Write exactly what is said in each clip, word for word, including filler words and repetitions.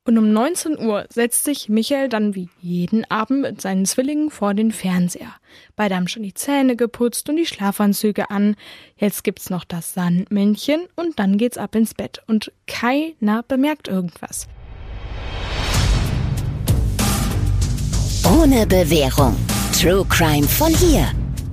Und um neunzehn Uhr setzt sich Michael dann wie jeden Abend mit seinen Zwillingen vor den Fernseher. Beide haben schon die Zähne geputzt und die Schlafanzüge an. Jetzt gibt's noch das Sandmännchen und dann geht's ab ins Bett. Und keiner bemerkt irgendwas. Ohne Bewährung. True Crime von hier.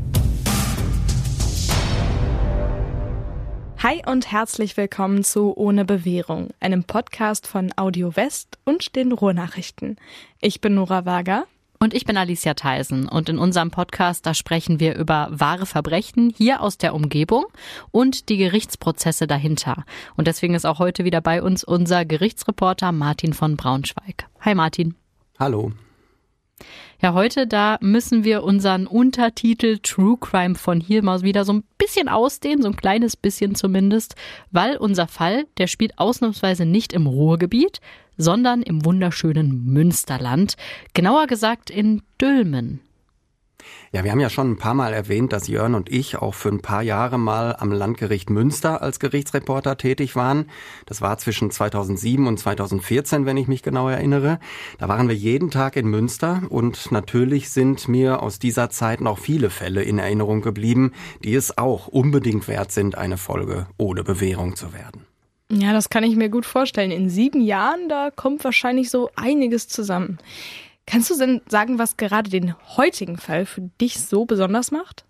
Hi und herzlich willkommen zu Ohne Bewährung, einem Podcast von Audio West und den Ruhrnachrichten. Ich bin Nora Wager. Und ich bin Alicia Theisen. Und in unserem Podcast, da sprechen wir über wahre Verbrechen hier aus der Umgebung und die Gerichtsprozesse dahinter. Und deswegen ist auch heute wieder bei uns unser Gerichtsreporter Martin von Braunschweig. Hi Martin. Hallo. Ja, heute, da müssen wir unseren Untertitel True Crime von hier mal wieder so ein bisschen ausdehnen, so ein kleines bisschen zumindest, weil unser Fall, der spielt ausnahmsweise nicht im Ruhrgebiet, sondern im wunderschönen Münsterland, genauer gesagt in Dülmen. Ja, wir haben ja schon ein paar Mal erwähnt, dass Jörn und ich auch für ein paar Jahre mal am Landgericht Münster als Gerichtsreporter tätig waren. Das war zwischen zweitausendsieben und zweitausendvierzehn, wenn ich mich genau erinnere. Da waren wir jeden Tag in Münster und natürlich sind mir aus dieser Zeit noch viele Fälle in Erinnerung geblieben, die es auch unbedingt wert sind, eine Folge ohne Bewährung zu werden. Ja, das kann ich mir gut vorstellen. In sieben Jahren, da kommt wahrscheinlich so einiges zusammen. Kannst du denn sagen, was gerade den heutigen Fall für dich so besonders macht?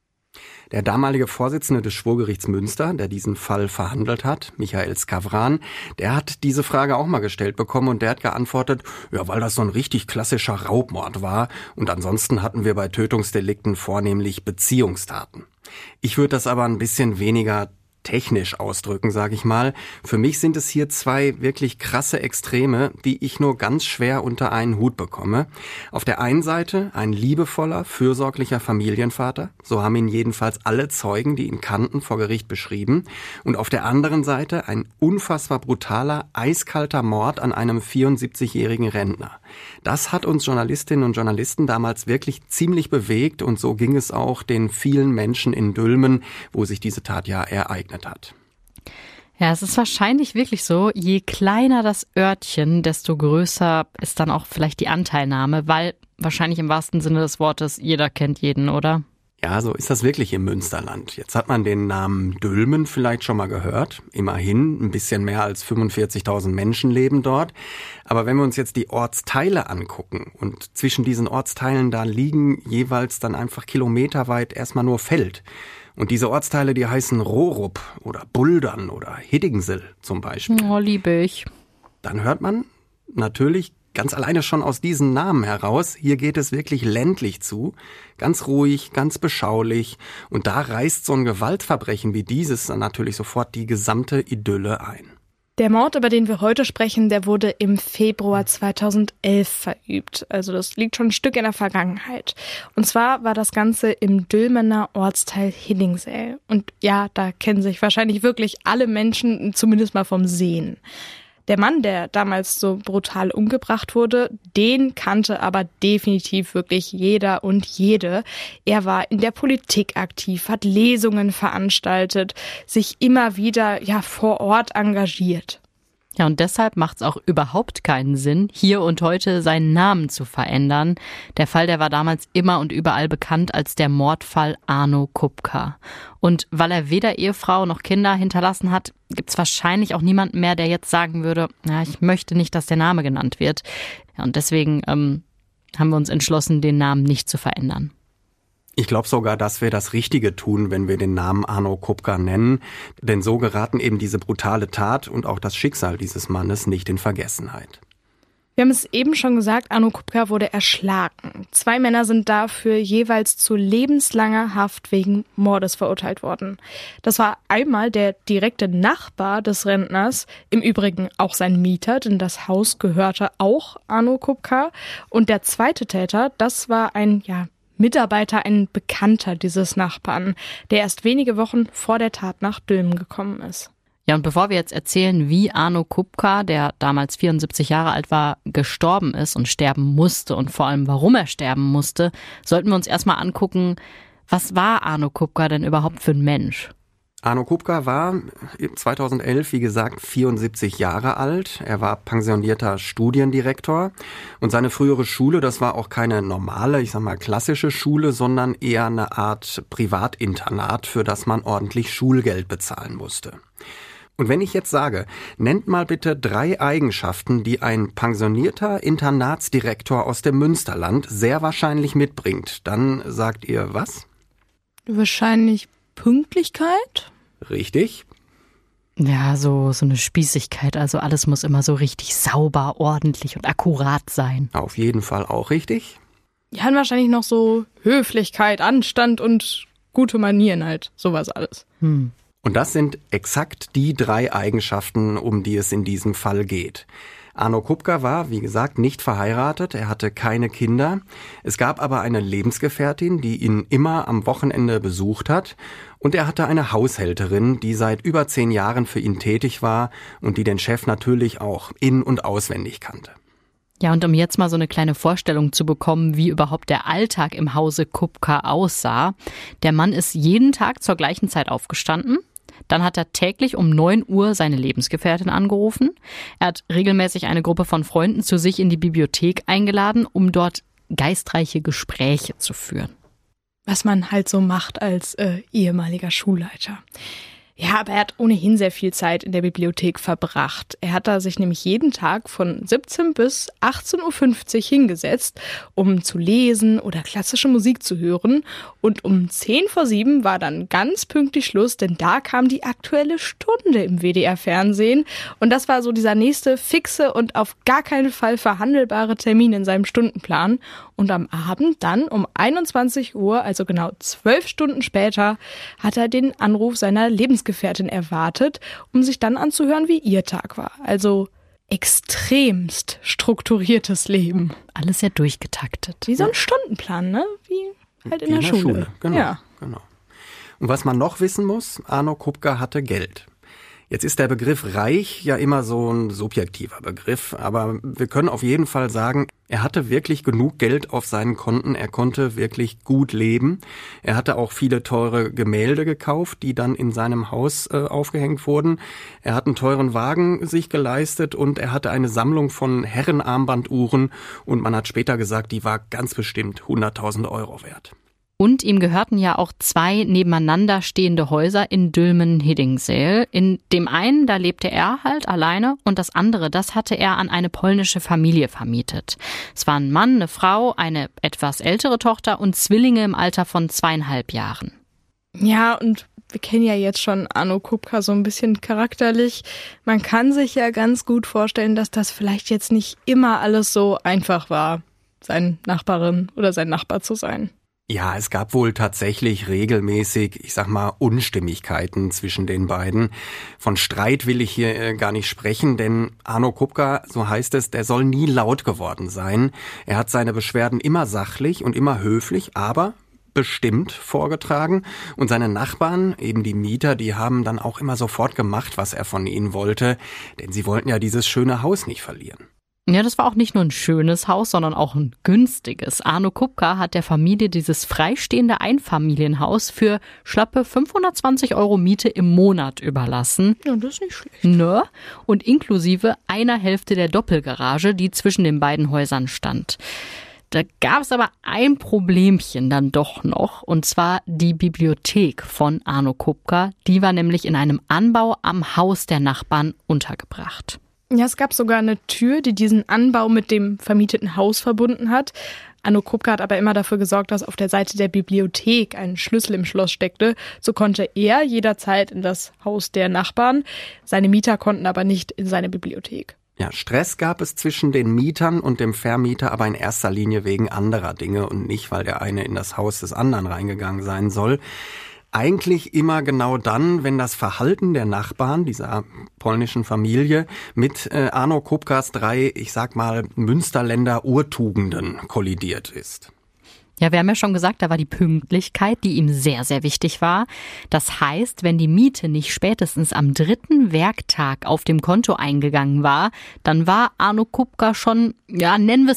Der damalige Vorsitzende des Schwurgerichts Münster, der diesen Fall verhandelt hat, Michael Skavran, der hat diese Frage auch mal gestellt bekommen und der hat geantwortet, ja, weil das so ein richtig klassischer Raubmord war und ansonsten hatten wir bei Tötungsdelikten vornehmlich Beziehungstaten. Ich würde das aber ein bisschen weniger technisch ausdrücken, sage ich mal. Für mich sind es hier zwei wirklich krasse Extreme, die ich nur ganz schwer unter einen Hut bekomme. Auf der einen Seite ein liebevoller, fürsorglicher Familienvater, so haben ihn jedenfalls alle Zeugen, die ihn kannten, vor Gericht beschrieben. Und auf der anderen Seite ein unfassbar brutaler, eiskalter Mord an einem vierundsiebzigjährigen Rentner. Das hat uns Journalistinnen und Journalisten damals wirklich ziemlich bewegt und so ging es auch den vielen Menschen in Dülmen, wo sich diese Tat ja ereignet hat. Ja, es ist wahrscheinlich wirklich so, je kleiner das Örtchen, desto größer ist dann auch vielleicht die Anteilnahme, weil wahrscheinlich im wahrsten Sinne des Wortes jeder kennt jeden, oder? Ja, so ist das wirklich im Münsterland. Jetzt hat man den Namen Dülmen vielleicht schon mal gehört. Immerhin, ein bisschen mehr als fünfundvierzigtausend Menschen leben dort. Aber wenn wir uns jetzt die Ortsteile angucken und zwischen diesen Ortsteilen, da liegen jeweils dann einfach kilometerweit erstmal nur Feld. Und diese Ortsteile, die heißen Rohrup oder Buldern oder Hiddingsill zum Beispiel. Oh, liebe ich. Dann hört man natürlich ganz alleine schon aus diesen Namen heraus, hier geht es wirklich ländlich zu, ganz ruhig, ganz beschaulich und da reißt so ein Gewaltverbrechen wie dieses dann natürlich sofort die gesamte Idylle ein. Der Mord, über den wir heute sprechen, der wurde im Februar zweitausendelf verübt. Also das liegt schon ein Stück in der Vergangenheit. Und zwar war das Ganze im Dülmener Ortsteil Hiddingsill. Und ja, da kennen sich wahrscheinlich wirklich alle Menschen, zumindest mal vom Sehen. Der Mann, der damals so brutal umgebracht wurde, den kannte aber definitiv wirklich jeder und jede. Er war in der Politik aktiv, hat Lesungen veranstaltet, sich immer wieder ja vor Ort engagiert. Ja, und deshalb macht es auch überhaupt keinen Sinn, hier und heute seinen Namen zu verändern. Der Fall, der war damals immer und überall bekannt als der Mordfall Arno Kupka. Und weil er weder Ehefrau noch Kinder hinterlassen hat, gibt es wahrscheinlich auch niemanden mehr, der jetzt sagen würde, ja, ich möchte nicht, dass der Name genannt wird. Ja, und deswegen ähm, haben wir uns entschlossen, den Namen nicht zu verändern. Ich glaube sogar, dass wir das Richtige tun, wenn wir den Namen Arno Kupka nennen, denn so geraten eben diese brutale Tat und auch das Schicksal dieses Mannes nicht in Vergessenheit. Wir haben es eben schon gesagt, Arno Kupka wurde erschlagen. Zwei Männer sind dafür jeweils zu lebenslanger Haft wegen Mordes verurteilt worden. Das war einmal der direkte Nachbar des Rentners, im Übrigen auch sein Mieter, denn das Haus gehörte auch Arno Kupka. Und der zweite Täter, das war ein, ja, Mitarbeiter, ein Bekannter dieses Nachbarn, der erst wenige Wochen vor der Tat nach Dülmen gekommen ist. Ja, und bevor wir jetzt erzählen, wie Arno Kupka, der damals vierundsiebzig Jahre alt war, gestorben ist und sterben musste und vor allem, warum er sterben musste, sollten wir uns erstmal angucken, was war Arno Kupka denn überhaupt für ein Mensch? Arno Kupka war zweitausendelf, wie gesagt, vierundsiebzig Jahre alt. Er war pensionierter Studiendirektor und seine frühere Schule, das war auch keine normale, ich sag mal klassische Schule, sondern eher eine Art Privatinternat, für das man ordentlich Schulgeld bezahlen musste. Und wenn ich jetzt sage, nennt mal bitte drei Eigenschaften, die ein pensionierter Internatsdirektor aus dem Münsterland sehr wahrscheinlich mitbringt, dann sagt ihr was? Wahrscheinlich Pünktlichkeit? Richtig. Ja, so, so eine Spießigkeit. Also alles muss immer so richtig sauber, ordentlich und akkurat sein. Auf jeden Fall auch richtig. Ja, und wahrscheinlich noch so Höflichkeit, Anstand und gute Manieren halt. Sowas alles. Hm. Und das sind exakt die drei Eigenschaften, um die es in diesem Fall geht. Arno Kupka war, wie gesagt, nicht verheiratet, er hatte keine Kinder. Es gab aber eine Lebensgefährtin, die ihn immer am Wochenende besucht hat. Und er hatte eine Haushälterin, die seit über zehn Jahren für ihn tätig war und die den Chef natürlich auch in- und auswendig kannte. Ja, und um jetzt mal so eine kleine Vorstellung zu bekommen, wie überhaupt der Alltag im Hause Kupka aussah. Der Mann ist jeden Tag zur gleichen Zeit aufgestanden. Dann hat er täglich um neun Uhr seine Lebensgefährtin angerufen. Er hat regelmäßig eine Gruppe von Freunden zu sich in die Bibliothek eingeladen, um dort geistreiche Gespräche zu führen. Was man halt so macht als äh, ehemaliger Schulleiter. Ja, aber er hat ohnehin sehr viel Zeit in der Bibliothek verbracht. Er hat da sich nämlich jeden Tag von siebzehn bis achtzehn Uhr fünfzig hingesetzt, um zu lesen oder klassische Musik zu hören. Und um zehn vor sieben war dann ganz pünktlich Schluss, denn da kam die Aktuelle Stunde im W D R-Fernsehen. Und das war so dieser nächste fixe und auf gar keinen Fall verhandelbare Termin in seinem Stundenplan. Und am Abend dann um einundzwanzig Uhr, also genau zwölf Stunden später, hat er den Anruf seiner Lebensgefährtin erwartet, um sich dann anzuhören, wie ihr Tag war. Also extremst strukturiertes Leben. Alles ja durchgetaktet. Wie so ein Stundenplan, ne? Wie halt in, Wie der, in der Schule. Schule. Genau, ja. genau. Und was man noch wissen muss, Arno Kupka hatte Geld. Jetzt ist der Begriff reich ja immer so ein subjektiver Begriff, aber wir können auf jeden Fall sagen, er hatte wirklich genug Geld auf seinen Konten, er konnte wirklich gut leben. Er hatte auch viele teure Gemälde gekauft, die dann in seinem Haus äh, aufgehängt wurden. Er hat einen teuren Wagen sich geleistet und er hatte eine Sammlung von Herrenarmbanduhren und man hat später gesagt, die war ganz bestimmt hunderttausend Euro wert. Und ihm gehörten ja auch zwei nebeneinander stehende Häuser in Dülmen-Hiddingseel. In dem einen, da lebte er halt alleine und das andere, das hatte er an eine polnische Familie vermietet. Es waren ein Mann, eine Frau, eine etwas ältere Tochter und Zwillinge im Alter von zweieinhalb Jahren. Ja, und wir kennen ja jetzt schon Arno Kupka so ein bisschen charakterlich. Man kann sich ja ganz gut vorstellen, dass das vielleicht jetzt nicht immer alles so einfach war, seine Nachbarin oder sein Nachbar zu sein. Ja, es gab wohl tatsächlich regelmäßig, ich sag mal, Unstimmigkeiten zwischen den beiden. Von Streit will ich hier äh, gar nicht sprechen, denn Arno Kupka, so heißt es, der soll nie laut geworden sein. Er hat seine Beschwerden immer sachlich und immer höflich, aber bestimmt vorgetragen. Und seine Nachbarn, eben die Mieter, die haben dann auch immer sofort gemacht, was er von ihnen wollte, denn sie wollten ja dieses schöne Haus nicht verlieren. Ja, das war auch nicht nur ein schönes Haus, sondern auch ein günstiges. Arno Kupka hat der Familie dieses freistehende Einfamilienhaus für schlappe fünfhundertzwanzig Euro Miete im Monat überlassen. Ja, das ist nicht schlecht. Ne? Und inklusive einer Hälfte der Doppelgarage, die zwischen den beiden Häusern stand. Da gab es aber ein Problemchen dann doch noch, und zwar die Bibliothek von Arno Kupka. Die war nämlich in einem Anbau am Haus der Nachbarn untergebracht. Ja, es gab sogar eine Tür, die diesen Anbau mit dem vermieteten Haus verbunden hat. Arno Kupka hat aber immer dafür gesorgt, dass auf der Seite der Bibliothek ein Schlüssel im Schloss steckte. So konnte er jederzeit in das Haus der Nachbarn. Seine Mieter konnten aber nicht in seine Bibliothek. Ja, Stress gab es zwischen den Mietern und dem Vermieter, aber in erster Linie wegen anderer Dinge und nicht, weil der eine in das Haus des anderen reingegangen sein soll. Eigentlich immer genau dann, wenn das Verhalten der Nachbarn, dieser polnischen Familie, mit äh, Arno Kupkas drei, ich sag mal, Münsterländer Urtugenden kollidiert ist. Ja, wir haben ja schon gesagt, da war die Pünktlichkeit, die ihm sehr, sehr wichtig war. Das heißt, wenn die Miete nicht spätestens am dritten Werktag auf dem Konto eingegangen war, dann war Arno Kupka schon, ja, nennen wir es mal,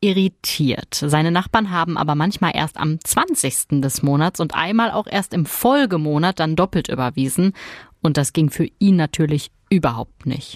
irritiert. Seine Nachbarn haben aber manchmal erst am zwanzigsten des Monats und einmal auch erst im Folgemonat dann doppelt überwiesen. Und das ging für ihn natürlich überhaupt nicht.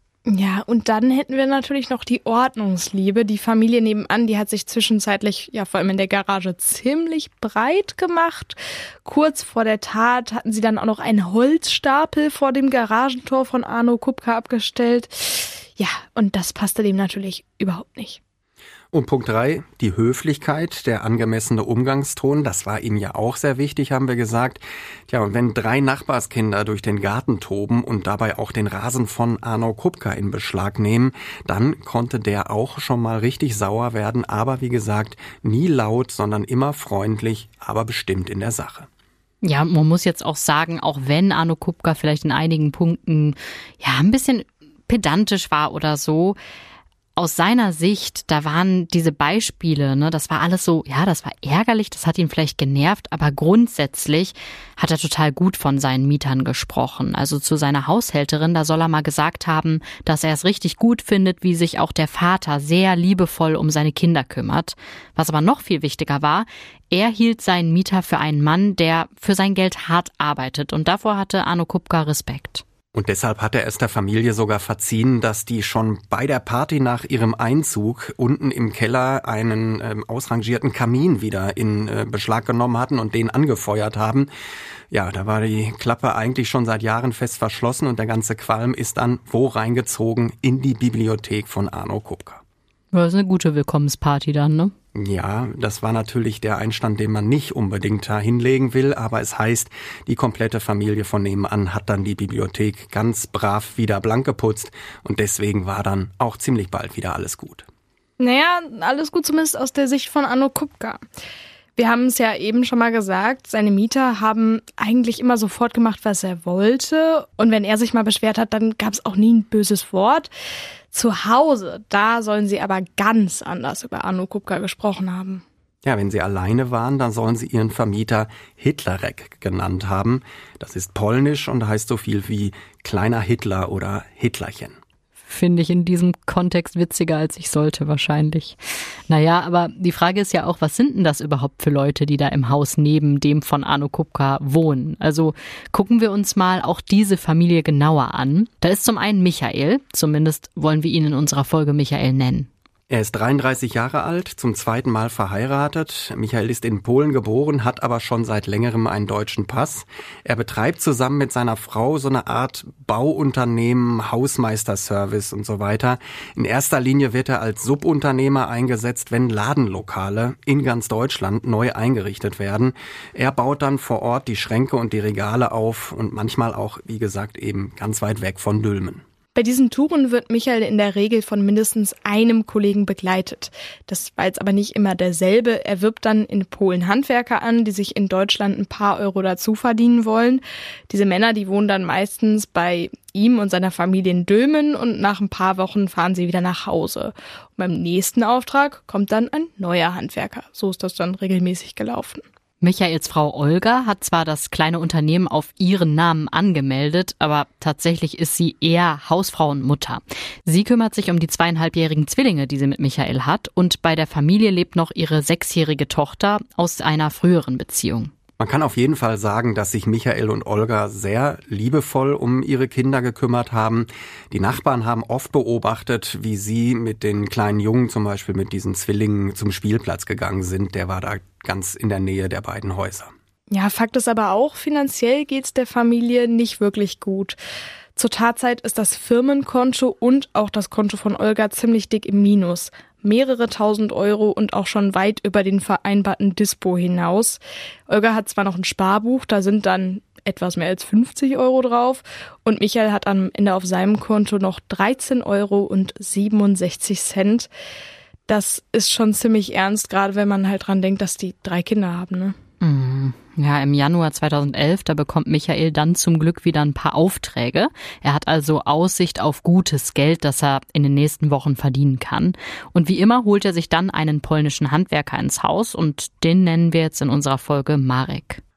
Ja, und dann hätten wir natürlich noch die Ordnungsliebe. Die Familie nebenan, die hat sich zwischenzeitlich, ja vor allem in der Garage, ziemlich breit gemacht. Kurz vor der Tat hatten sie dann auch noch einen Holzstapel vor dem Garagentor von Arno Kupka abgestellt. Ja, und das passte dem natürlich überhaupt nicht. Und Punkt drei, die Höflichkeit, der angemessene Umgangston, das war ihm ja auch sehr wichtig, haben wir gesagt. Tja, und wenn drei Nachbarskinder durch den Garten toben und dabei auch den Rasen von Arno Kupka in Beschlag nehmen, dann konnte der auch schon mal richtig sauer werden, aber wie gesagt, nie laut, sondern immer freundlich, aber bestimmt in der Sache. Ja, man muss jetzt auch sagen, auch wenn Arno Kupka vielleicht in einigen Punkten ja ein bisschen pedantisch war oder so, aus seiner Sicht, da waren diese Beispiele, ne, das war alles so, ja, das war ärgerlich, das hat ihn vielleicht genervt, aber grundsätzlich hat er total gut von seinen Mietern gesprochen. Also zu seiner Haushälterin, da soll er mal gesagt haben, dass er es richtig gut findet, wie sich auch der Vater sehr liebevoll um seine Kinder kümmert. Was aber noch viel wichtiger war, er hielt seinen Mieter für einen Mann, der für sein Geld hart arbeitet, und davor hatte Arno Kupka Respekt. Und deshalb hat er es der Familie sogar verziehen, dass die schon bei der Party nach ihrem Einzug unten im Keller einen ähm, ausrangierten Kamin wieder in äh, Beschlag genommen hatten und den angefeuert haben. Ja, da war die Klappe eigentlich schon seit Jahren fest verschlossen und der ganze Qualm ist dann wo reingezogen? In die Bibliothek von Arno Kupka. Das ist eine gute Willkommensparty dann, ne? Ja, das war natürlich der Einstand, den man nicht unbedingt da hinlegen will, aber es heißt, die komplette Familie von nebenan hat dann die Bibliothek ganz brav wieder blank geputzt und deswegen war dann auch ziemlich bald wieder alles gut. Naja, alles gut zumindest aus der Sicht von Arno Kupka. Wir haben es ja eben schon mal gesagt, seine Mieter haben eigentlich immer sofort gemacht, was er wollte. Und wenn er sich mal beschwert hat, dann gab es auch nie ein böses Wort. Zu Hause, da sollen sie aber ganz anders über Arno Kupka gesprochen haben. Ja, wenn sie alleine waren, dann sollen sie ihren Vermieter Hitlerek genannt haben. Das ist polnisch und heißt so viel wie kleiner Hitler oder Hitlerchen. Finde ich in diesem Kontext witziger, als ich sollte wahrscheinlich. Naja, aber die Frage ist ja auch, was sind denn das überhaupt für Leute, die da im Haus neben dem von Arno Kupka wohnen? Also gucken wir uns mal auch diese Familie genauer an. Da ist zum einen Michael, zumindest wollen wir ihn in unserer Folge Michael nennen. Er ist dreiunddreißig Jahre alt, zum zweiten Mal verheiratet. Michael ist in Polen geboren, hat aber schon seit längerem einen deutschen Pass. Er betreibt zusammen mit seiner Frau so eine Art Bauunternehmen, Hausmeisterservice und so weiter. In erster Linie wird er als Subunternehmer eingesetzt, wenn Ladenlokale in ganz Deutschland neu eingerichtet werden. Er baut dann vor Ort die Schränke und die Regale auf und manchmal auch, wie gesagt, eben ganz weit weg von Dülmen. Bei diesen Touren wird Michael in der Regel von mindestens einem Kollegen begleitet. Das war jetzt aber nicht immer derselbe. Er wirbt dann in Polen Handwerker an, die sich in Deutschland ein paar Euro dazu verdienen wollen. Diese Männer, die wohnen dann meistens bei ihm und seiner Familie in Dülmen und nach ein paar Wochen fahren sie wieder nach Hause. Und beim nächsten Auftrag kommt dann ein neuer Handwerker. So ist das dann regelmäßig gelaufen. Michaels Frau Olga hat zwar das kleine Unternehmen auf ihren Namen angemeldet, aber tatsächlich ist sie eher Hausfrau und Mutter. Sie kümmert sich um die zweieinhalbjährigen Zwillinge, die sie mit Michael hat, und bei der Familie lebt noch ihre sechsjährige Tochter aus einer früheren Beziehung. Man kann auf jeden Fall sagen, dass sich Michael und Olga sehr liebevoll um ihre Kinder gekümmert haben. Die Nachbarn haben oft beobachtet, wie sie mit den kleinen Jungen, zum Beispiel mit diesen Zwillingen, zum Spielplatz gegangen sind. Der war da ganz in der Nähe der beiden Häuser. Ja, Fakt ist aber auch, finanziell geht's der Familie nicht wirklich gut. Zur Tatzeit ist das Firmenkonto und auch das Konto von Olga ziemlich dick im Minus. Mehrere tausend Euro und auch schon weit über den vereinbarten Dispo hinaus. Olga hat zwar noch ein Sparbuch, da sind dann etwas mehr als fünfzig Euro drauf. Und Michael hat am Ende auf seinem Konto noch dreizehn Euro und siebenundsechzig Cent. Das ist schon ziemlich ernst, gerade wenn man halt dran denkt, dass die drei Kinder haben, ne? Ja, im Januar zweitausendelf, da bekommt Michael dann zum Glück wieder ein paar Aufträge. Er hat also Aussicht auf gutes Geld, das er in den nächsten Wochen verdienen kann. Und wie immer holt er sich dann einen polnischen Handwerker ins Haus und den nennen wir jetzt in unserer Folge Marek.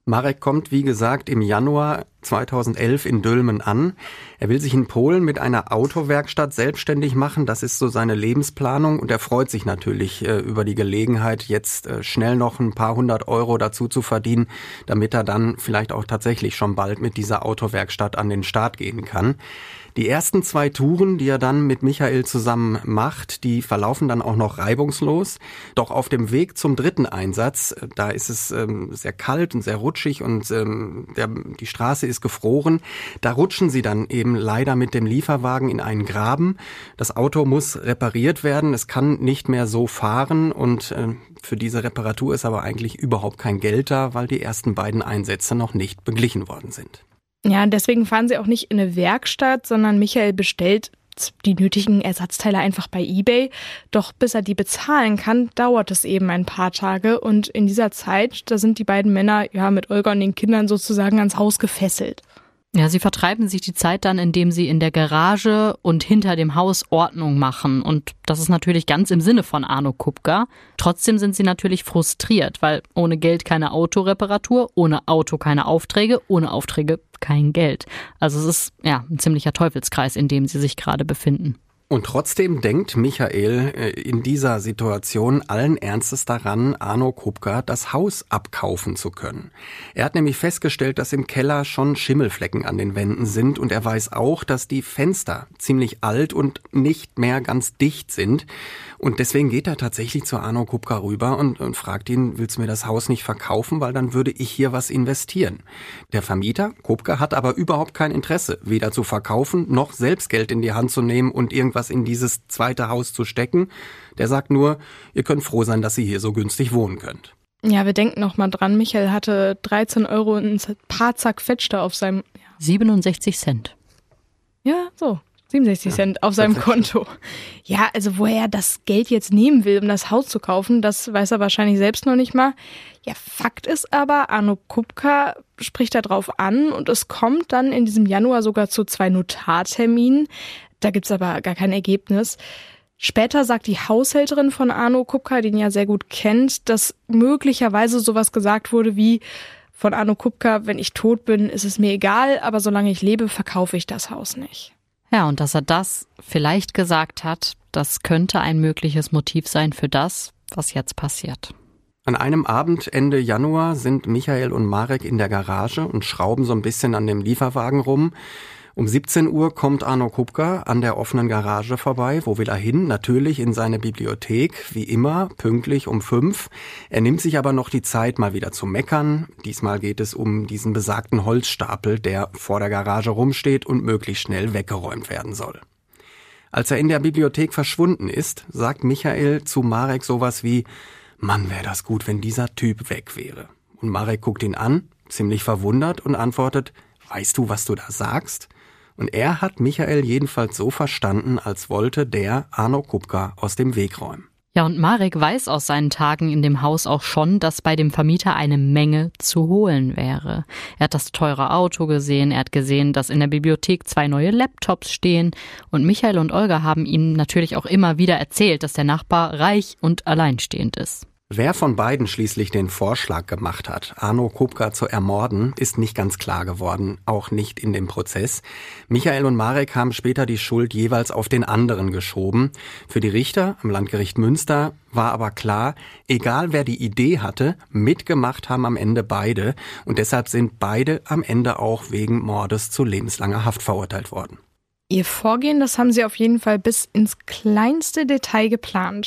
Marek kommt, wie gesagt, im Januar zweitausendelf in Dülmen an. Er will sich in Polen mit einer Autowerkstatt selbstständig machen. Das ist so seine Lebensplanung und er freut sich natürlich äh, über die Gelegenheit, jetzt äh, schnell noch ein paar hundert Euro dazu zu verdienen, damit er dann vielleicht auch tatsächlich schon bald mit dieser Autowerkstatt an den Start gehen kann. Die ersten zwei Touren, die er dann mit Michael zusammen macht, die verlaufen dann auch noch reibungslos. Doch auf dem Weg zum dritten Einsatz, da ist es ähm, sehr kalt und sehr rutschig und ähm, der, die Straße ist gefroren. Da rutschen sie dann eben leider mit dem Lieferwagen in einen Graben. Das Auto muss repariert werden, es kann nicht mehr so fahren und äh, für diese Reparatur ist aber eigentlich überhaupt kein Geld da, weil die ersten beiden Einsätze noch nicht beglichen worden sind. Ja, deswegen fahren sie auch nicht in eine Werkstatt, sondern Michael bestellt die nötigen Ersatzteile einfach bei eBay. Doch bis er die bezahlen kann, dauert es eben ein paar Tage. Und in dieser Zeit, da sind die beiden Männer ja mit Olga und den Kindern sozusagen ans Haus gefesselt. Ja, sie vertreiben sich die Zeit dann, indem sie in der Garage und hinter dem Haus Ordnung machen. Und das ist natürlich ganz im Sinne von Arno Kupka. Trotzdem sind sie natürlich frustriert, weil ohne Geld keine Autoreparatur, ohne Auto keine Aufträge, ohne Aufträge kein Geld. Also es ist ja ein ziemlicher Teufelskreis, in dem sie sich gerade befinden. Und trotzdem denkt Michael in dieser Situation allen Ernstes daran, Arno Kupka das Haus abkaufen zu können. Er hat nämlich festgestellt, dass im Keller schon Schimmelflecken an den Wänden sind und er weiß auch, dass die Fenster ziemlich alt und nicht mehr ganz dicht sind. Und deswegen geht er tatsächlich zu Arno Kupka rüber und, und fragt ihn, willst du mir das Haus nicht verkaufen, weil dann würde ich hier was investieren. Der Vermieter, Kupka, hat aber überhaupt kein Interesse, weder zu verkaufen, noch selbst Geld in die Hand zu nehmen und irgendwas in dieses zweite Haus zu stecken. Der sagt nur, ihr könnt froh sein, dass ihr hier so günstig wohnen könnt. Ja, wir denken noch mal dran, Michael hatte dreizehn Euro und ein paar zerquetschte auf seinem... Ja. siebenundsechzig Cent. Ja, so. siebenundsechzig ja, Cent auf seinem Konto. Ja, also woher er das Geld jetzt nehmen will, um das Haus zu kaufen, das weiß er wahrscheinlich selbst noch nicht mal. Ja, Fakt ist aber, Arno Kupka spricht da drauf an und es kommt dann in diesem Januar sogar zu zwei Notarterminen. Da gibt's aber gar kein Ergebnis. Später sagt die Haushälterin von Arno Kupka, den ja sehr gut kennt, dass möglicherweise sowas gesagt wurde wie von Arno Kupka, wenn ich tot bin, ist es mir egal, aber solange ich lebe, verkaufe ich das Haus nicht. Ja, und dass er das vielleicht gesagt hat, das könnte ein mögliches Motiv sein für das, was jetzt passiert. An einem Abend Ende Januar sind Michael und Marek in der Garage und schrauben so ein bisschen an dem Lieferwagen rum. Um siebzehn Uhr kommt Arno Kupka an der offenen Garage vorbei. Wo will er hin? Natürlich in seine Bibliothek, wie immer, pünktlich um fünf. Er nimmt sich aber noch die Zeit, mal wieder zu meckern. Diesmal geht es um diesen besagten Holzstapel, der vor der Garage rumsteht und möglichst schnell weggeräumt werden soll. Als er in der Bibliothek verschwunden ist, sagt Michael zu Marek sowas wie, Mann, wäre das gut, wenn dieser Typ weg wäre. Und Marek guckt ihn an, ziemlich verwundert und antwortet, weißt du, was du da sagst? Und er hat Michael jedenfalls so verstanden, als wollte der Arno Kupka aus dem Weg räumen. Ja, und Marek weiß aus seinen Tagen in dem Haus auch schon, dass bei dem Vermieter eine Menge zu holen wäre. Er hat das teure Auto gesehen, er hat gesehen, dass in der Bibliothek zwei neue Laptops stehen. Und Michael und Olga haben ihm natürlich auch immer wieder erzählt, dass der Nachbar reich und alleinstehend ist. Wer von beiden schließlich den Vorschlag gemacht hat, Arno Kupka zu ermorden, ist nicht ganz klar geworden, auch nicht in dem Prozess. Michael und Marek haben später die Schuld jeweils auf den anderen geschoben. Für die Richter am Landgericht Münster war aber klar, egal wer die Idee hatte, mitgemacht haben am Ende beide. Und deshalb sind beide am Ende auch wegen Mordes zu lebenslanger Haft verurteilt worden. Ihr Vorgehen, das haben sie auf jeden Fall bis ins kleinste Detail geplant.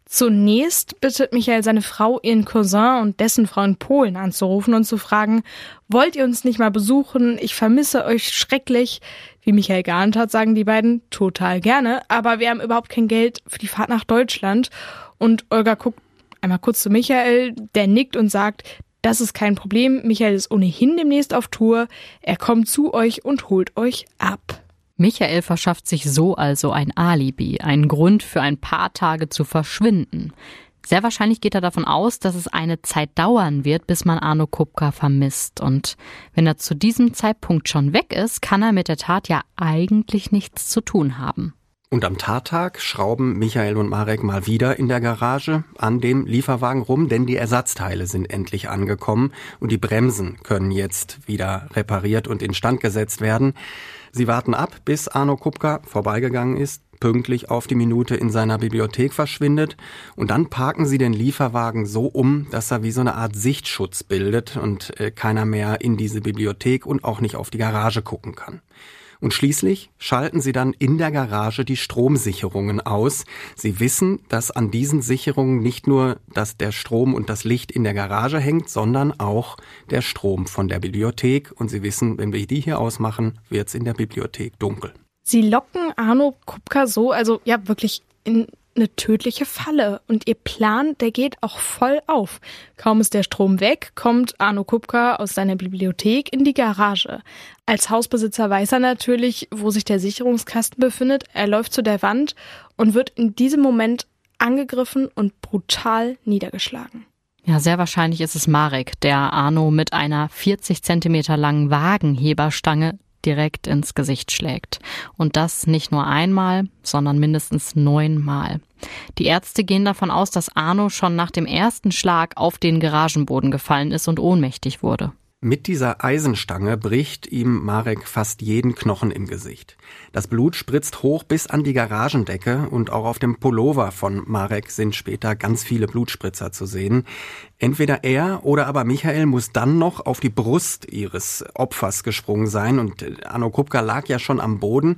Zunächst bittet Michael seine Frau, ihren Cousin und dessen Frau in Polen anzurufen und zu fragen, wollt ihr uns nicht mal besuchen? Ich vermisse euch schrecklich. Wie Michael geahnt hat, sagen die beiden, total gerne, aber wir haben überhaupt kein Geld für die Fahrt nach Deutschland. Und Olga guckt einmal kurz zu Michael, der nickt und sagt, das ist kein Problem, Michael ist ohnehin demnächst auf Tour, er kommt zu euch und holt euch ab. Michael verschafft sich so also ein Alibi, einen Grund für ein paar Tage zu verschwinden. Sehr wahrscheinlich geht er davon aus, dass es eine Zeit dauern wird, bis man Arno Kupka vermisst. Und wenn er zu diesem Zeitpunkt schon weg ist, kann er mit der Tat ja eigentlich nichts zu tun haben. Und am Tattag schrauben Michael und Marek mal wieder in der Garage an dem Lieferwagen rum, denn die Ersatzteile sind endlich angekommen und die Bremsen können jetzt wieder repariert und instand gesetzt werden. Sie warten ab, bis Arno Kupka vorbeigegangen ist, pünktlich auf die Minute in seiner Bibliothek verschwindet und dann parken sie den Lieferwagen so um, dass er wie so eine Art Sichtschutz bildet und äh, keiner mehr in diese Bibliothek und auch nicht auf die Garage gucken kann. Und schließlich schalten sie dann in der Garage die Stromsicherungen aus. Sie wissen, dass an diesen Sicherungen nicht nur, dass der Strom und das Licht in der Garage hängt, sondern auch der Strom von der Bibliothek. Und sie wissen, wenn wir die hier ausmachen, wird's in der Bibliothek dunkel. Sie locken Arno Kupka so, also ja wirklich in eine tödliche Falle. Und ihr Plan, der geht auch voll auf. Kaum ist der Strom weg, kommt Arno Kupka aus seiner Bibliothek in die Garage. Als Hausbesitzer weiß er natürlich, wo sich der Sicherungskasten befindet. Er läuft zu der Wand und wird in diesem Moment angegriffen und brutal niedergeschlagen. Ja, sehr wahrscheinlich ist es Marek, der Arno mit einer vierzig Zentimeter langen Wagenheberstange direkt ins Gesicht schlägt. Und das nicht nur einmal, sondern mindestens neunmal. Die Ärzte gehen davon aus, dass Arno schon nach dem ersten Schlag auf den Garagenboden gefallen ist und ohnmächtig wurde. Mit dieser Eisenstange bricht ihm Marek fast jeden Knochen im Gesicht. Das Blut spritzt hoch bis an die Garagendecke und auch auf dem Pullover von Marek sind später ganz viele Blutspritzer zu sehen. Entweder er oder aber Michael muss dann noch auf die Brust ihres Opfers gesprungen sein und Arno Kupka lag ja schon am Boden.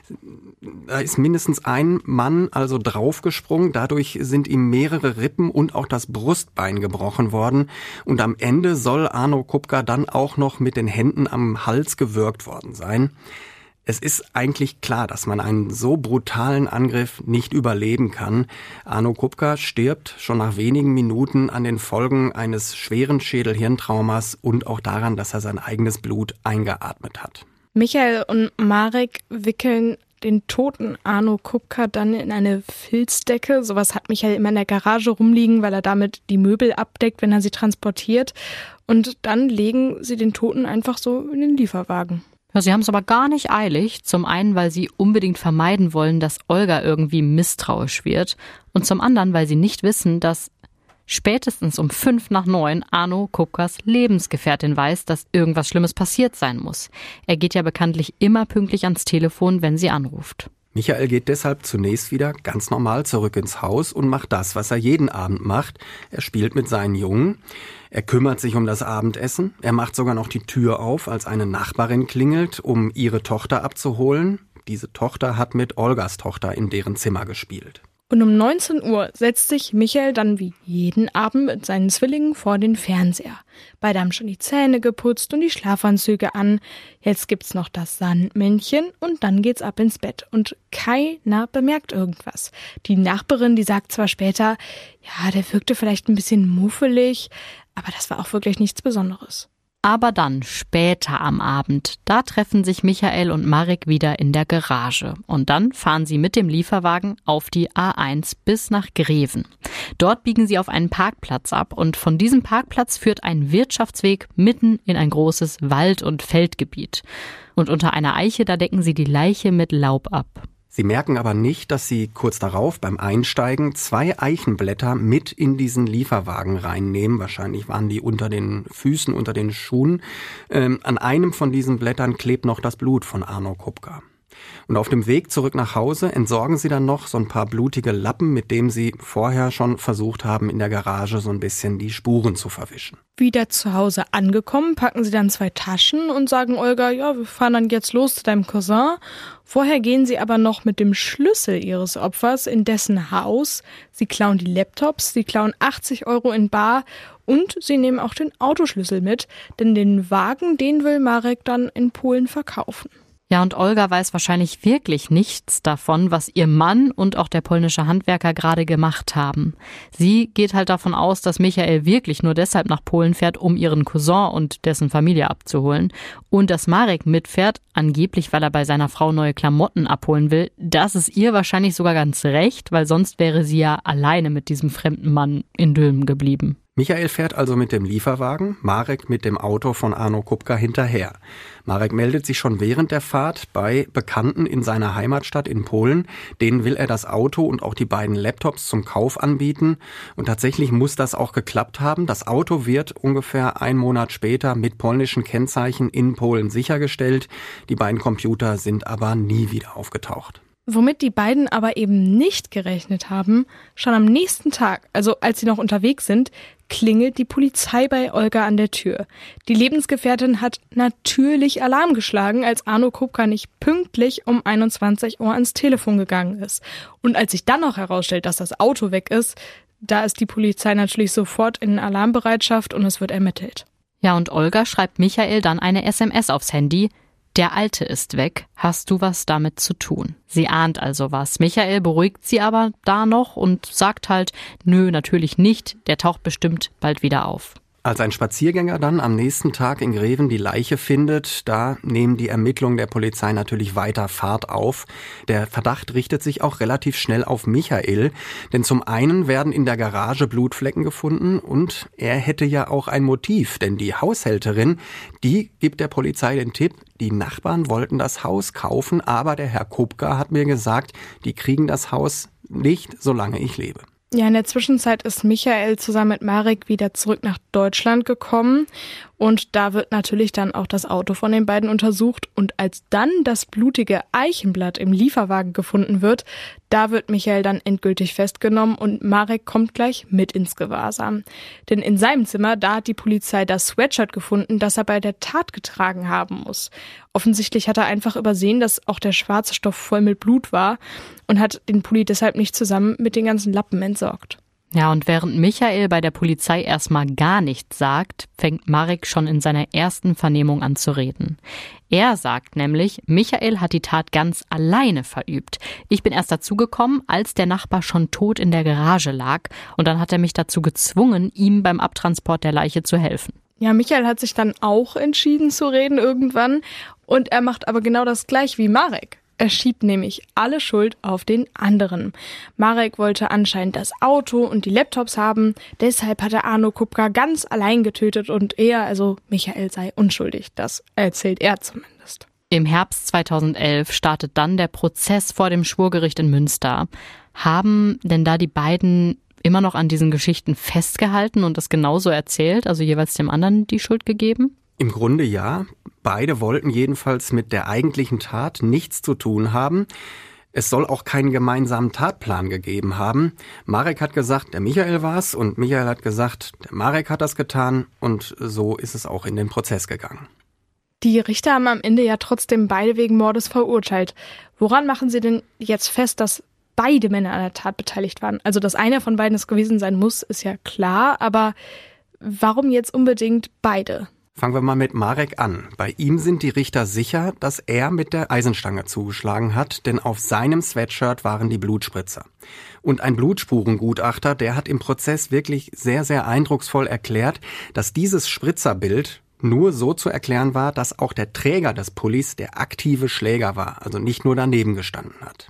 Da ist mindestens ein Mann also draufgesprungen. Dadurch sind ihm mehrere Rippen und auch das Brustbein gebrochen worden. Und am Ende soll Arno Kupka dann auch noch mit den Händen am Hals gewürgt worden sein. Es ist eigentlich klar, dass man einen so brutalen Angriff nicht überleben kann. Arno Kupka stirbt schon nach wenigen Minuten an den Folgen eines schweren Schädelhirntraumas und auch daran, dass er sein eigenes Blut eingeatmet hat. Michael und Marek wickeln den toten Arno Kupka dann in eine Filzdecke. Sowas hat Michael immer in der Garage rumliegen, weil er damit die Möbel abdeckt, wenn er sie transportiert. Und dann legen sie den Toten einfach so in den Lieferwagen. Ja, sie haben es aber gar nicht eilig. Zum einen, weil sie unbedingt vermeiden wollen, dass Olga irgendwie misstrauisch wird. Und zum anderen, weil sie nicht wissen, dass spätestens um fünf nach neun Arno Kupkas Lebensgefährtin weiß, dass irgendwas Schlimmes passiert sein muss. Er geht ja bekanntlich immer pünktlich ans Telefon, wenn sie anruft. Michael geht deshalb zunächst wieder ganz normal zurück ins Haus und macht das, was er jeden Abend macht. Er spielt mit seinen Jungen. Er kümmert sich um das Abendessen. Er macht sogar noch die Tür auf, als eine Nachbarin klingelt, um ihre Tochter abzuholen. Diese Tochter hat mit Olgas Tochter in deren Zimmer gespielt. Und um neunzehn Uhr setzt sich Michael dann wie jeden Abend mit seinen Zwillingen vor den Fernseher. Beide haben schon die Zähne geputzt und die Schlafanzüge an. Jetzt gibt's noch das Sandmännchen und dann geht's ab ins Bett. Und keiner bemerkt irgendwas. Die Nachbarin, die sagt zwar später, ja, der wirkte vielleicht ein bisschen muffelig, aber das war auch wirklich nichts Besonderes. Aber dann, später am Abend, da treffen sich Michael und Marek wieder in der Garage. Und dann fahren sie mit dem Lieferwagen auf die A eins bis nach Greven. Dort biegen sie auf einen Parkplatz ab und von diesem Parkplatz führt ein Wirtschaftsweg mitten in ein großes Wald- und Feldgebiet. Und unter einer Eiche, da decken sie die Leiche mit Laub ab. Sie merken aber nicht, dass sie kurz darauf beim Einsteigen zwei Eichenblätter mit in diesen Lieferwagen reinnehmen. Wahrscheinlich waren die unter den Füßen, unter den Schuhen. Ähm, an einem von diesen Blättern klebt noch das Blut von Arno Kupka. Und auf dem Weg zurück nach Hause entsorgen sie dann noch so ein paar blutige Lappen, mit denen sie vorher schon versucht haben, in der Garage so ein bisschen die Spuren zu verwischen. Wieder zu Hause angekommen, packen sie dann zwei Taschen und sagen Olga, ja, wir fahren dann jetzt los zu deinem Cousin. Vorher gehen sie aber noch mit dem Schlüssel ihres Opfers in dessen Haus. Sie klauen die Laptops, sie klauen achtzig Euro in bar und sie nehmen auch den Autoschlüssel mit, denn den Wagen, den will Marek dann in Polen verkaufen. Ja, und Olga weiß wahrscheinlich wirklich nichts davon, was ihr Mann und auch der polnische Handwerker gerade gemacht haben. Sie geht halt davon aus, dass Michael wirklich nur deshalb nach Polen fährt, um ihren Cousin und dessen Familie abzuholen. Und dass Marek mitfährt, angeblich, weil er bei seiner Frau neue Klamotten abholen will, das ist ihr wahrscheinlich sogar ganz recht, weil sonst wäre sie ja alleine mit diesem fremden Mann in Dülmen geblieben. Michael fährt also mit dem Lieferwagen, Marek mit dem Auto von Arno Kupka hinterher. Marek meldet sich schon während der Fahrt bei Bekannten in seiner Heimatstadt in Polen. Denen will er das Auto und auch die beiden Laptops zum Kauf anbieten. Und tatsächlich muss das auch geklappt haben. Das Auto wird ungefähr einen Monat später mit polnischen Kennzeichen in Polen sichergestellt. Die beiden Computer sind aber nie wieder aufgetaucht. Womit die beiden aber eben nicht gerechnet haben, schon am nächsten Tag, also als sie noch unterwegs sind, klingelt die Polizei bei Olga an der Tür. Die Lebensgefährtin hat natürlich Alarm geschlagen, als Arno Kupka nicht pünktlich um einundzwanzig Uhr ans Telefon gegangen ist. Und als sich dann noch herausstellt, dass das Auto weg ist, da ist die Polizei natürlich sofort in Alarmbereitschaft und es wird ermittelt. Ja, und Olga schreibt Michael dann eine S M S aufs Handy. Der Alte ist weg, hast du was damit zu tun? Sie ahnt also was. Michael beruhigt sie aber da noch und sagt halt, nö, natürlich nicht, der taucht bestimmt bald wieder auf. Als ein Spaziergänger dann am nächsten Tag in Greven die Leiche findet, da nehmen die Ermittlungen der Polizei natürlich weiter Fahrt auf. Der Verdacht richtet sich auch relativ schnell auf Michael, denn zum einen werden in der Garage Blutflecken gefunden und er hätte ja auch ein Motiv, denn die Haushälterin, die gibt der Polizei den Tipp, die Nachbarn wollten das Haus kaufen, aber der Herr Kupka hat mir gesagt, die kriegen das Haus nicht, solange ich lebe. Ja, in der Zwischenzeit ist Michael zusammen mit Marek wieder zurück nach Deutschland gekommen und da wird natürlich dann auch das Auto von den beiden untersucht und als dann das blutige Eichenblatt im Lieferwagen gefunden wird, da wird Michael dann endgültig festgenommen und Marek kommt gleich mit ins Gewahrsam. Denn in seinem Zimmer, da hat die Polizei das Sweatshirt gefunden, das er bei der Tat getragen haben muss. Offensichtlich hat er einfach übersehen, dass auch der schwarze Stoff voll mit Blut war und hat den Pulli deshalb nicht zusammen mit den ganzen Lappen entsorgt. Ja, und während Michael bei der Polizei erstmal gar nichts sagt, fängt Marek schon in seiner ersten Vernehmung an zu reden. Er sagt nämlich, Michael hat die Tat ganz alleine verübt. Ich bin erst dazugekommen, als der Nachbar schon tot in der Garage lag und dann hat er mich dazu gezwungen, ihm beim Abtransport der Leiche zu helfen. Ja, Michael hat sich dann auch entschieden zu reden irgendwann und er macht aber genau das gleich wie Marek. Er schiebt nämlich alle Schuld auf den anderen. Marek wollte anscheinend das Auto und die Laptops haben, deshalb hat er Arno Kupka ganz allein getötet und er, also Michael, sei unschuldig. Das erzählt er zumindest. Im Herbst zweitausendelf startet dann der Prozess vor dem Schwurgericht in Münster. Haben denn da die beiden immer noch an diesen Geschichten festgehalten und das genauso erzählt, also jeweils dem anderen die Schuld gegeben? Im Grunde ja. Beide wollten jedenfalls mit der eigentlichen Tat nichts zu tun haben. Es soll auch keinen gemeinsamen Tatplan gegeben haben. Marek hat gesagt, der Michael war's und Michael hat gesagt, der Marek hat das getan und so ist es auch in den Prozess gegangen. Die Richter haben am Ende ja trotzdem beide wegen Mordes verurteilt. Woran machen sie denn jetzt fest, dass beide Männer an der Tat beteiligt waren? Also, dass einer von beiden es gewesen sein muss, ist ja klar, aber warum jetzt unbedingt beide? Fangen wir mal mit Marek an. Bei ihm sind die Richter sicher, dass er mit der Eisenstange zugeschlagen hat, denn auf seinem Sweatshirt waren die Blutspritzer. Und ein Blutspurengutachter, der hat im Prozess wirklich sehr, sehr eindrucksvoll erklärt, dass dieses Spritzerbild nur so zu erklären war, dass auch der Träger des Pullis der aktive Schläger war, also nicht nur daneben gestanden hat.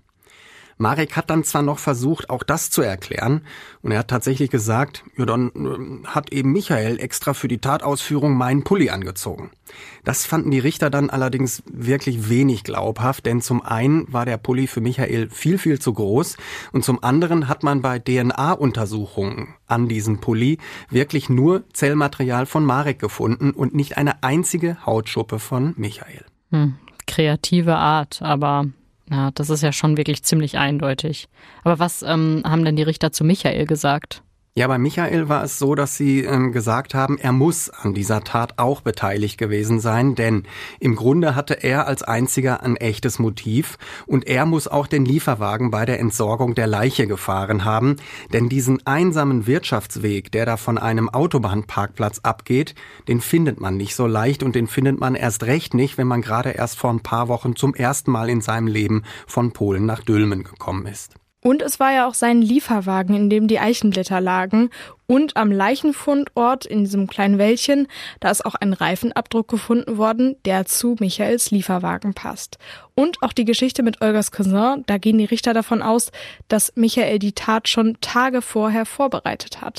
Marek hat dann zwar noch versucht, auch das zu erklären, und er hat tatsächlich gesagt, ja, dann äh, hat eben Michael extra für die Tatausführung meinen Pulli angezogen. Das fanden die Richter dann allerdings wirklich wenig glaubhaft, denn zum einen war der Pulli für Michael viel, viel zu groß und zum anderen hat man bei D N A-Untersuchungen an diesem Pulli wirklich nur Zellmaterial von Marek gefunden und nicht eine einzige Hautschuppe von Michael. Hm, kreative Art, aber ja, das ist ja schon wirklich ziemlich eindeutig. Aber was ähm, haben denn die Richter zu Michael gesagt? Ja, bei Michael war es so, dass sie ähm, gesagt haben, er muss an dieser Tat auch beteiligt gewesen sein, denn im Grunde hatte er als einziger ein echtes Motiv und er muss auch den Lieferwagen bei der Entsorgung der Leiche gefahren haben, denn diesen einsamen Wirtschaftsweg, der da von einem Autobahnparkplatz abgeht, den findet man nicht so leicht und den findet man erst recht nicht, wenn man gerade erst vor ein paar Wochen zum ersten Mal in seinem Leben von Polen nach Dülmen gekommen ist. Und es war ja auch sein Lieferwagen, in dem die Eichenblätter lagen. Und am Leichenfundort in diesem kleinen Wäldchen, da ist auch ein Reifenabdruck gefunden worden, der zu Michaels Lieferwagen passt. Und auch die Geschichte mit Olgas Cousin, da gehen die Richter davon aus, dass Michael die Tat schon Tage vorher vorbereitet hat.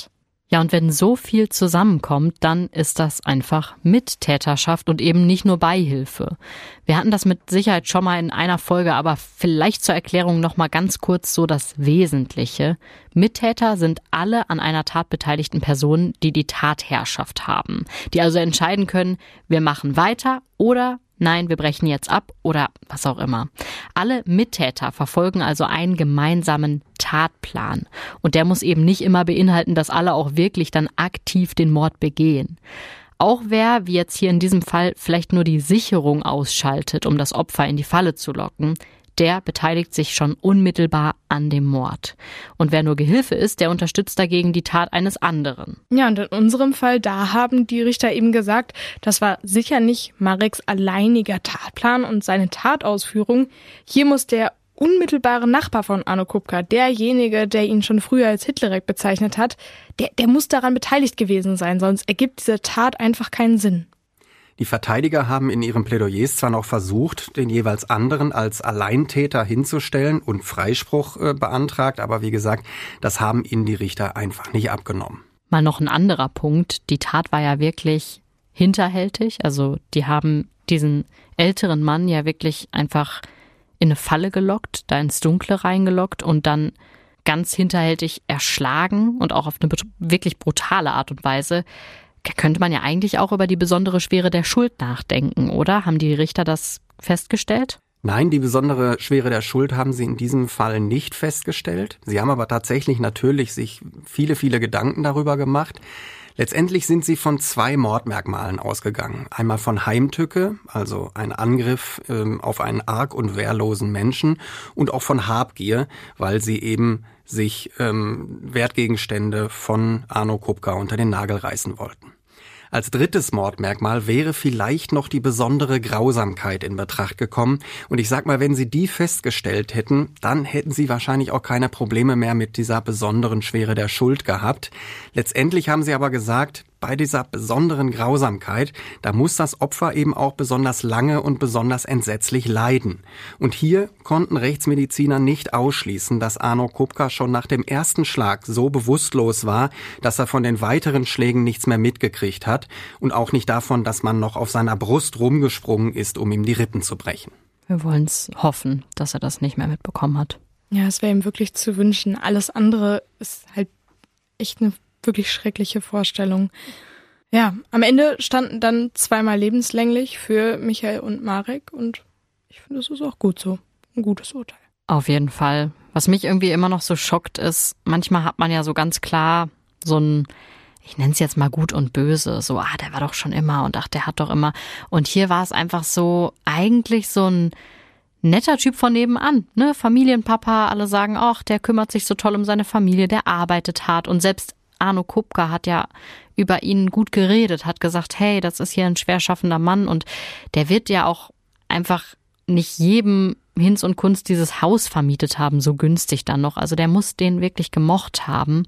Ja, und wenn so viel zusammenkommt, dann ist das einfach Mittäterschaft und eben nicht nur Beihilfe. Wir hatten das mit Sicherheit schon mal in einer Folge, aber vielleicht zur Erklärung noch mal ganz kurz so das Wesentliche. Mittäter sind alle an einer Tat beteiligten Personen, die die Tatherrschaft haben, die also entscheiden können, wir machen weiter oder nein, wir brechen jetzt ab oder was auch immer. Alle Mittäter verfolgen also einen gemeinsamen Tatplan. Und der muss eben nicht immer beinhalten, dass alle auch wirklich dann aktiv den Mord begehen. Auch wer, wie jetzt hier in diesem Fall, vielleicht nur die Sicherung ausschaltet, um das Opfer in die Falle zu locken, der beteiligt sich schon unmittelbar an dem Mord. Und wer nur Gehilfe ist, der unterstützt dagegen die Tat eines anderen. Ja, und in unserem Fall, da haben die Richter eben gesagt, das war sicher nicht Mareks alleiniger Tatplan und seine Tatausführung. Hier muss der unmittelbare Nachbar von Arno Kupka, derjenige, der ihn schon früher als Hitlerek bezeichnet hat, der, der muss daran beteiligt gewesen sein, sonst ergibt diese Tat einfach keinen Sinn. Die Verteidiger haben in ihren Plädoyers zwar noch versucht, den jeweils anderen als Alleintäter hinzustellen und Freispruch äh, beantragt, aber wie gesagt, das haben ihnen die Richter einfach nicht abgenommen. Mal noch ein anderer Punkt. Die Tat war ja wirklich hinterhältig. Also die haben diesen älteren Mann ja wirklich einfach in eine Falle gelockt, da ins Dunkle reingelockt und dann ganz hinterhältig erschlagen und auch auf eine wirklich brutale Art und Weise. Da könnte man ja eigentlich auch über die besondere Schwere der Schuld nachdenken, oder? Haben die Richter das festgestellt? Nein, die besondere Schwere der Schuld haben sie in diesem Fall nicht festgestellt. Sie haben aber tatsächlich natürlich sich viele, viele Gedanken darüber gemacht. Letztendlich sind sie von zwei Mordmerkmalen ausgegangen. Einmal von Heimtücke, also ein Angriff ähm, auf einen arg und wehrlosen Menschen, und auch von Habgier, weil sie eben sich ähm, Wertgegenstände von Arno Kupka unter den Nagel reißen wollten. Als drittes Mordmerkmal wäre vielleicht noch die besondere Grausamkeit in Betracht gekommen. Und ich sag mal, wenn sie die festgestellt hätten, dann hätten sie wahrscheinlich auch keine Probleme mehr mit dieser besonderen Schwere der Schuld gehabt. Letztendlich haben sie aber gesagt, bei dieser besonderen Grausamkeit, da muss das Opfer eben auch besonders lange und besonders entsetzlich leiden. Und hier konnten Rechtsmediziner nicht ausschließen, dass Arno Kupka schon nach dem ersten Schlag so bewusstlos war, dass er von den weiteren Schlägen nichts mehr mitgekriegt hat und auch nicht davon, dass man noch auf seiner Brust rumgesprungen ist, um ihm die Rippen zu brechen. Wir wollen es hoffen, dass er das nicht mehr mitbekommen hat. Ja, es wäre ihm wirklich zu wünschen. Alles andere ist halt echt eine wirklich schreckliche Vorstellung. Ja, am Ende standen dann zweimal lebenslänglich für Michael und Marek und ich finde, es ist auch gut so. Ein gutes Urteil. Auf jeden Fall. Was mich irgendwie immer noch so schockt ist, manchmal hat man ja so ganz klar so ein, ich nenne es jetzt mal gut und böse, so, ah, der war doch schon immer und ach, der hat doch immer. Und hier war es einfach so, eigentlich so ein netter Typ von nebenan, ne? Familienpapa, alle sagen, ach, der kümmert sich so toll um seine Familie, der arbeitet hart und selbst Arno Kupka hat ja über ihn gut geredet, hat gesagt, hey, das ist hier ein schwer schaffender Mann und der wird ja auch einfach nicht jedem Hinz und Kunst dieses Haus vermietet haben, so günstig dann noch. Also der muss den wirklich gemocht haben.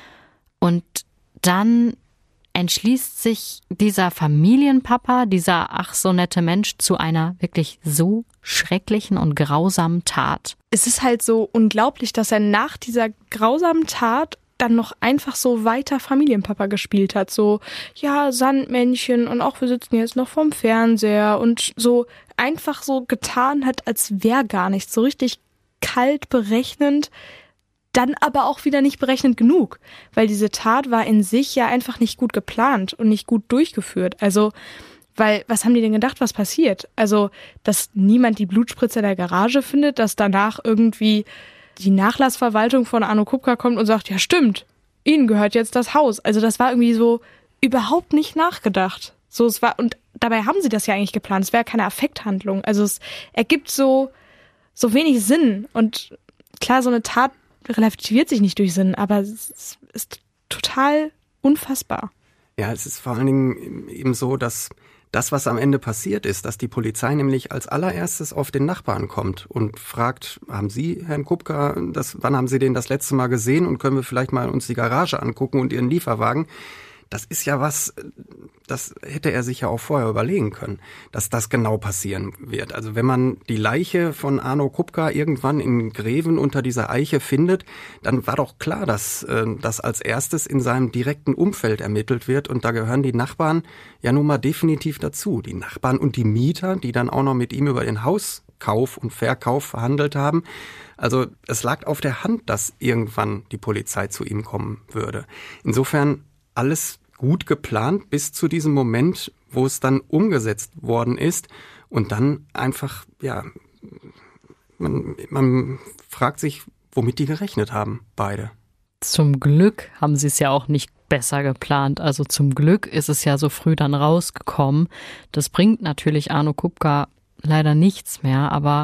Und dann entschließt sich dieser Familienpapa, dieser ach so nette Mensch, zu einer wirklich so schrecklichen und grausamen Tat. Es ist halt so unglaublich, dass er nach dieser grausamen Tat dann noch einfach so weiter Familienpapa gespielt hat. So, ja, Sandmännchen und auch wir sitzen jetzt noch vorm Fernseher und so einfach so getan hat, als wäre gar nichts. So richtig kalt, berechnend, dann aber auch wieder nicht berechnend genug. Weil diese Tat war in sich ja einfach nicht gut geplant und nicht gut durchgeführt. Also, weil, was haben die denn gedacht, was passiert? Also, dass niemand die Blutspritze in der Garage findet, dass danach irgendwie die Nachlassverwaltung von Arno Kupka kommt und sagt, ja stimmt, ihnen gehört jetzt das Haus. Also das war irgendwie so überhaupt nicht nachgedacht. So, es war, und dabei haben sie das ja eigentlich geplant. Es wäre keine Affekthandlung. Also es ergibt so, so wenig Sinn. Und klar, so eine Tat relativiert sich nicht durch Sinn, aber es ist total unfassbar. Ja, es ist vor allen Dingen eben so, dass das, was am Ende passiert ist, dass die Polizei nämlich als allererstes auf den Nachbarn kommt und fragt, haben Sie, Herrn Kupka, das, wann haben Sie den das letzte Mal gesehen und können wir vielleicht mal uns die Garage angucken und Ihren Lieferwagen? das ist ja was, das hätte er sich ja auch vorher überlegen können, dass das genau passieren wird. Also wenn man die Leiche von Arno Kupka irgendwann in Greven unter dieser Eiche findet, dann war doch klar, dass äh, das als erstes in seinem direkten Umfeld ermittelt wird. Und da gehören die Nachbarn ja nun mal definitiv dazu. Die Nachbarn und die Mieter, die dann auch noch mit ihm über den Hauskauf und Verkauf verhandelt haben. Also es lag auf der Hand, dass irgendwann die Polizei zu ihm kommen würde. Insofern alles gut geplant bis zu diesem Moment, wo es dann umgesetzt worden ist und dann einfach, ja, man, man fragt sich, womit die gerechnet haben, beide. Zum Glück haben sie es ja auch nicht besser geplant. Also zum Glück ist es ja so früh dann rausgekommen. Das bringt natürlich Arno Kupka leider nichts mehr, aber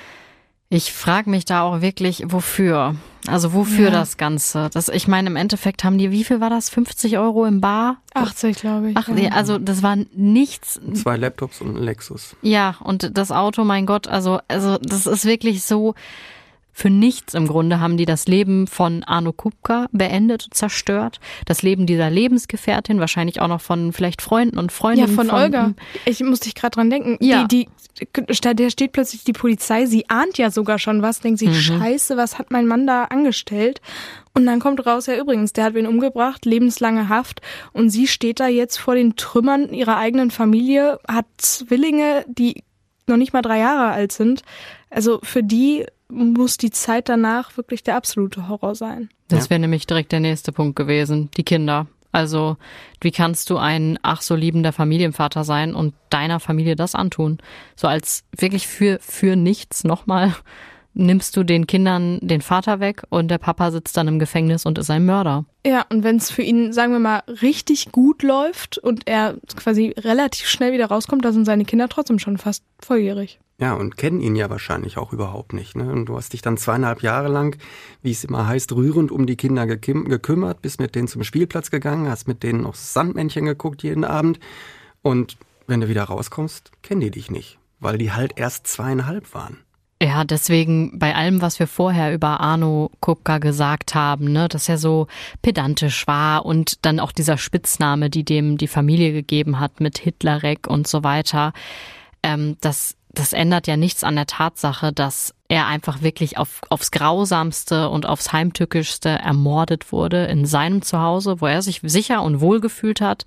ich frage mich da auch wirklich, wofür? Also wofür ja. das Ganze? Das, ich meine, im Endeffekt haben die, wie viel war das? fünfzig Euro im Bar? achtzig, glaube ich. Ach, ja. Also das war nichts. Zwei Laptops und ein Lexus. Ja, und das Auto, mein Gott, also, also das ist wirklich so, für nichts im Grunde haben die das Leben von Arno Kupka beendet, zerstört. Das Leben dieser Lebensgefährtin, wahrscheinlich auch noch von vielleicht Freunden und Freundinnen. Ja, von, von Olga. Ihm. Ich musste ich gerade dran denken. Ja. Die, die, da steht plötzlich die Polizei, sie ahnt ja sogar schon was, denkt sich, mhm. Scheiße, was hat mein Mann da angestellt? Und dann kommt raus, ja übrigens, der hat wen umgebracht, lebenslange Haft. Und sie steht da jetzt vor den Trümmern ihrer eigenen Familie, hat Zwillinge, die noch nicht mal drei Jahre alt sind. Also für die muss die Zeit danach wirklich der absolute Horror sein. Das wäre nämlich direkt der nächste Punkt gewesen, die Kinder. Also wie kannst du ein ach so liebender Familienvater sein und deiner Familie das antun? So als wirklich für, für nichts nochmal nimmst du den Kindern den Vater weg und der Papa sitzt dann im Gefängnis und ist ein Mörder. Ja, und wenn es für ihn, sagen wir mal, richtig gut läuft und er quasi relativ schnell wieder rauskommt, da sind seine Kinder trotzdem schon fast volljährig. Ja, und kennen ihn ja wahrscheinlich auch überhaupt nicht. Ne? Und du hast dich dann zweieinhalb Jahre lang, wie es immer heißt, rührend um die Kinder geküm- gekümmert, bist mit denen zum Spielplatz gegangen, hast mit denen aufs Sandmännchen geguckt jeden Abend. Und wenn du wieder rauskommst, kennen die dich nicht, weil die halt erst zweieinhalb waren. Ja, deswegen bei allem, was wir vorher über Arno Kupka gesagt haben, ne, dass er so pedantisch war und dann auch dieser Spitzname, die dem die Familie gegeben hat mit Hitlerek und so weiter, ähm, das Das ändert ja nichts an der Tatsache, dass er einfach wirklich auf, aufs Grausamste und aufs Heimtückischste ermordet wurde in seinem Zuhause, wo er sich sicher und wohl gefühlt hat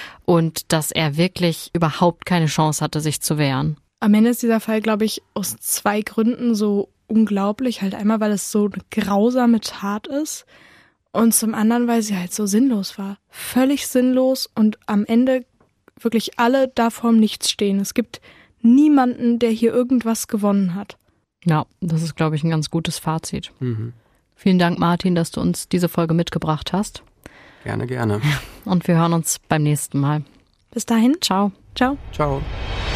und dass er wirklich überhaupt keine Chance hatte, sich zu wehren. Am Ende ist dieser Fall, glaube ich, aus zwei Gründen so unglaublich. Halt einmal, weil es so eine grausame Tat ist und zum anderen, weil sie halt so sinnlos war. Völlig sinnlos und am Ende wirklich alle da vorm Nichts stehen. Es gibt niemanden, der hier irgendwas gewonnen hat. Ja, das ist, glaube ich, ein ganz gutes Fazit. Mhm. Vielen Dank, Martin, dass du uns diese Folge mitgebracht hast. Gerne, gerne. Und wir hören uns beim nächsten Mal. Bis dahin. Ciao. Ciao. Ciao.